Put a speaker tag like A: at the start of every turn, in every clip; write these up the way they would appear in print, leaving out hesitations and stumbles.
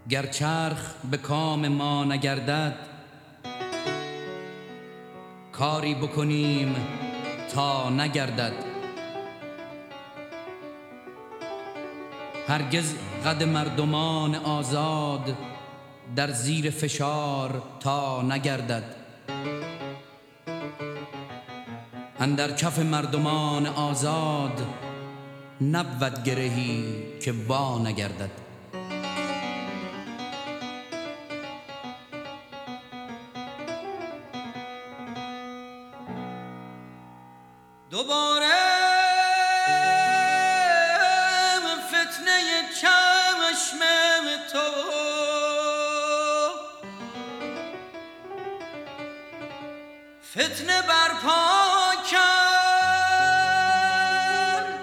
A: گر چرخ به کام ما نگردد، کاری بکنیم تا نگردد. هرگز قد مردمان آزاد در زیر فشار تا نگردد. اندر کف مردمان آزاد نبود گرهی که وا نگردد.
B: دوباره فتنه چشم تو فتنه برپا کرد.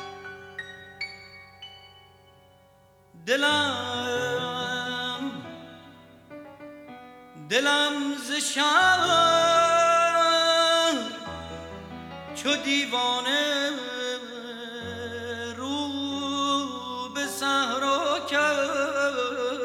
B: دلم ز شهر چو دیوانه رو به صحرا کرد.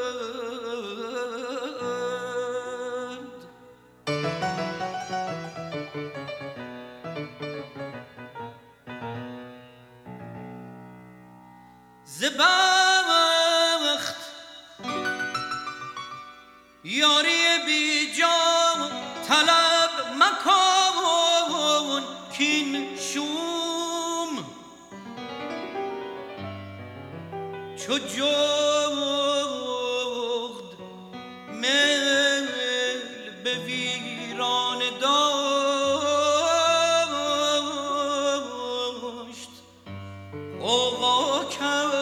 B: ز بخت یاری بی جا طلب مکن، کین شوم چو جغد میل به ویران داشت غوغا کرد.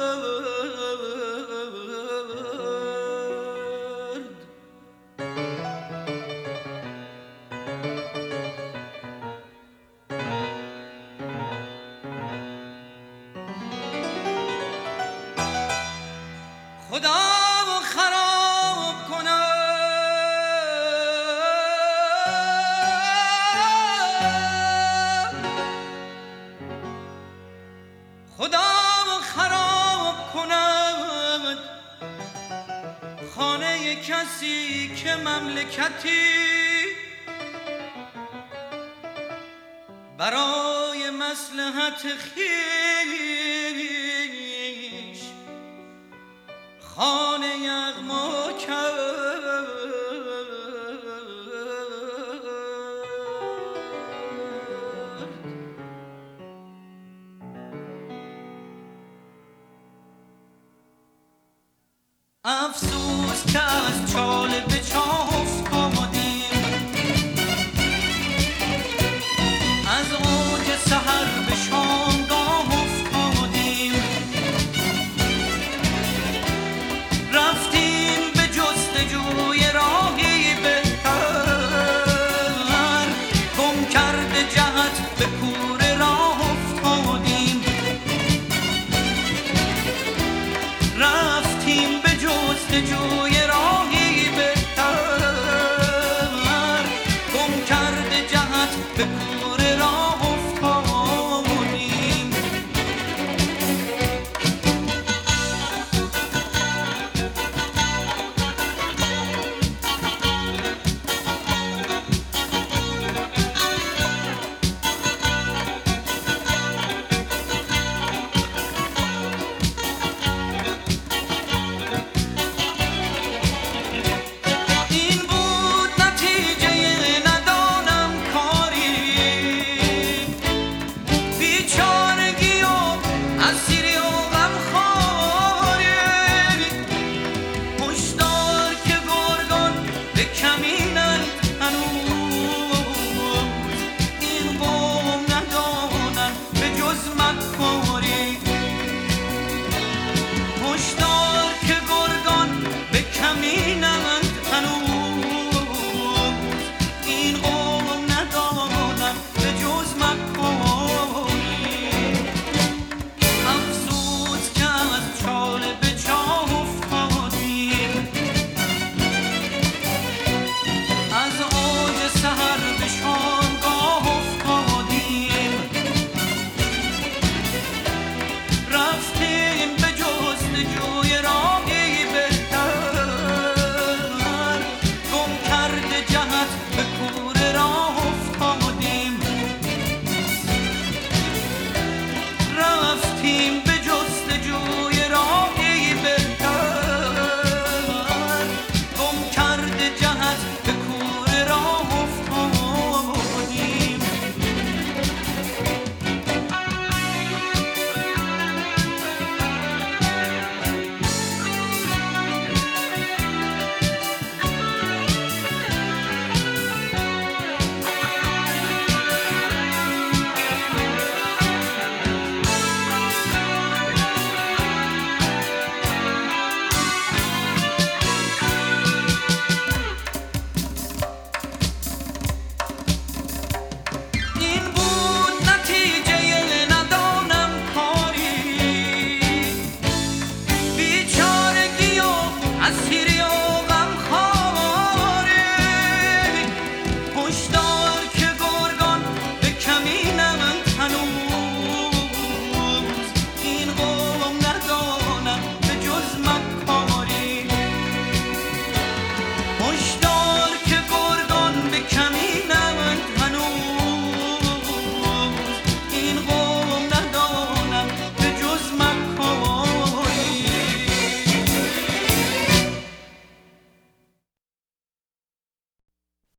B: خدا خراب کند، خدا خراب کند خانه کسی که مملکتی برای مصلحت خویش خانه یغما کرد. افسوس که از چاله به چاه افتادیم، از اوج سحر به شامگاه افتادیم. رفتیم به جستجوی راهی بهتر، گم کرده جهت به کوره راه افتادیم. رفتیم به جستجوی